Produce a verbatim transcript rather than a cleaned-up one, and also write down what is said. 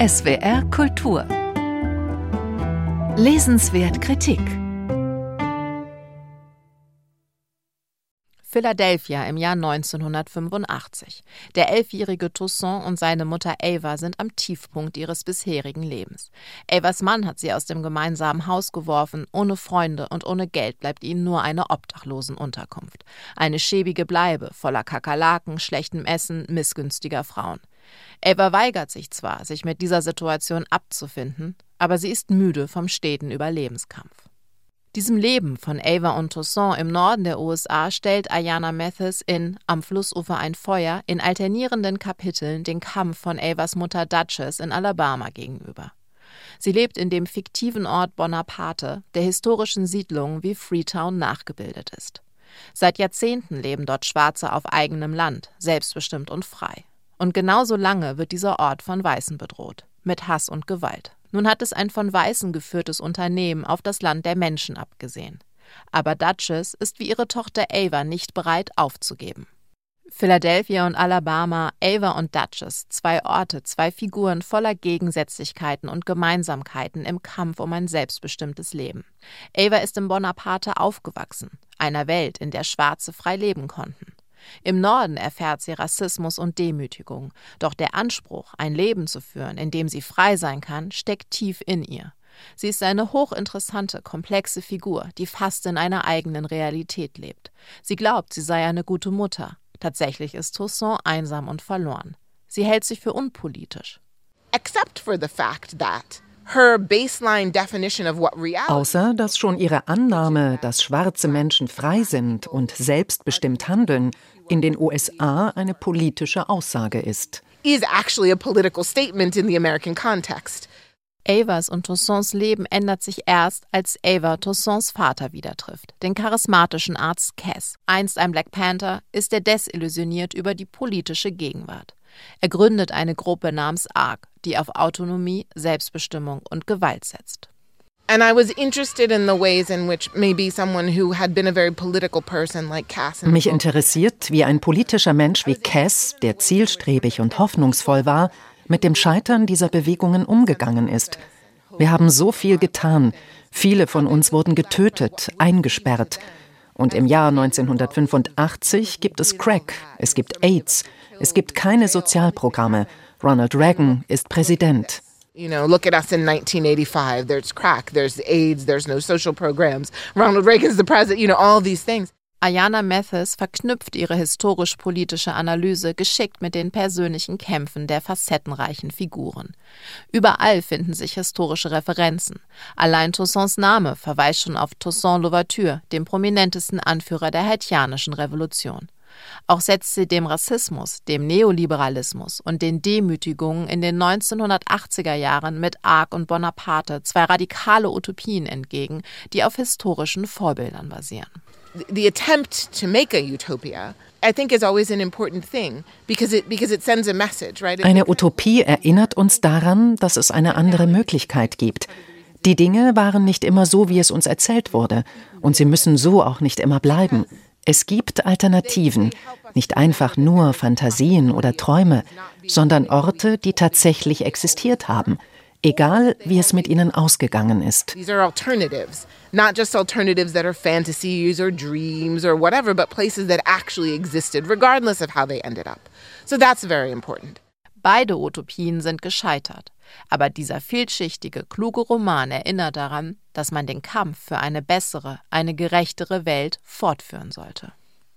S W R Kultur. Lesenswert Kritik. Philadelphia im Jahr neunzehnhundertfünfundachtzig. Der elfjährige Toussaint und seine Mutter Ava sind am Tiefpunkt ihres bisherigen Lebens. Avas Mann hat sie aus dem gemeinsamen Haus geworfen. Ohne Freunde und ohne Geld bleibt ihnen nur eine Obdachlosenunterkunft. Eine schäbige Bleibe, voller Kakerlaken, schlechtem Essen, missgünstiger Frauen. Ava weigert sich zwar, sich mit dieser Situation abzufinden, aber sie ist müde vom steten Überlebenskampf. Diesem Leben von Ava und Toussaint im Norden der U S A stellt Ayanna Mathis in Am Flussufer ein Feuer in alternierenden Kapiteln den Kampf von Avas Mutter Duchess in Alabama gegenüber. Sie lebt in dem fiktiven Ort Bonaparte, der historischen Siedlung wie Freetown nachgebildet ist. Seit Jahrzehnten leben dort Schwarze auf eigenem Land, selbstbestimmt und frei. Und genauso lange wird dieser Ort von Weißen bedroht, mit Hass und Gewalt. Nun hat es ein von Weißen geführtes Unternehmen auf das Land der Menschen abgesehen. Aber Duchess ist wie ihre Tochter Ava nicht bereit aufzugeben. Philadelphia und Alabama, Ava und Duchess, zwei Orte, zwei Figuren voller Gegensätzlichkeiten und Gemeinsamkeiten im Kampf um ein selbstbestimmtes Leben. Ava ist in Bonaparte aufgewachsen, einer Welt, in der Schwarze frei leben konnten. Im Norden erfährt sie Rassismus und Demütigung, doch der Anspruch, ein Leben zu führen, in dem sie frei sein kann, steckt tief in ihr. Sie ist eine hochinteressante, komplexe Figur, die fast in einer eigenen Realität lebt. Sie glaubt, sie sei eine gute Mutter. Tatsächlich ist Toussaint einsam und verloren. Sie hält sich für unpolitisch. Except for the fact that her baseline definition of what reality. Außer dass schon ihre Annahme, dass schwarze Menschen frei sind und selbstbestimmt handeln, in den U S A eine politische Aussage ist. Is actually a political statement in the American context. Avas und Toussaints Leben ändert sich erst, als Ava Toussaints Vater wieder trifft, den charismatischen Arzt Cass. Einst ein Black Panther, ist er desillusioniert über die politische Gegenwart. Er gründet eine Gruppe namens A R C, die auf Autonomie, Selbstbestimmung und Gewalt setzt. And I was interested in the ways in which maybe someone who had been a very political person like Cass. Mich interessiert, wie ein politischer Mensch wie Cass, der zielstrebig und hoffnungsvoll war, mit dem Scheitern dieser Bewegungen umgegangen ist. Wir haben so viel getan. Viele von uns wurden getötet, eingesperrt. Und im Jahr neunzehnhundertfünfundachtzig gibt es Crack, es gibt AIDS, es gibt keine Sozialprogramme. Ronald Reagan ist Präsident. You know, look at us in nineteen eighty-five. There's crack, there's AIDS, there's no social programs. Ronald Reagan's the president, you know, all these things. Ayanna Mathis verknüpft ihre historisch-politische Analyse geschickt mit den persönlichen Kämpfen der facettenreichen Figuren. Überall finden sich historische Referenzen. Allein Toussaints Name verweist schon auf Toussaint Louverture, dem prominentesten Anführer der haitianischen Revolution. Auch setzt sie dem Rassismus, dem Neoliberalismus und den Demütigungen in den neunzehnhundertachtziger Jahren mit A R C und Bonaparte zwei radikale Utopien entgegen, die auf historischen Vorbildern basieren. The attempt to make a utopia, I think, is always an important thing because it because it sends a message, right? Eine Utopie erinnert uns daran, dass es eine andere Möglichkeit gibt. Die Dinge waren nicht immer so, wie es uns erzählt wurde, und sie müssen so auch nicht immer bleiben. Es gibt Alternativen, nicht einfach nur Fantasien oder Träume, sondern Orte, die tatsächlich existiert haben, egal wie es mit ihnen ausgegangen ist. These are alternatives, not just alternatives that are fantasies or dreams or whatever, but places that actually existed, regardless of how they ended up. So that's very important. Beide Utopien sind gescheitert. Aber dieser vielschichtige, kluge Roman erinnert daran, dass man den Kampf für eine bessere, eine gerechtere Welt fortführen sollte.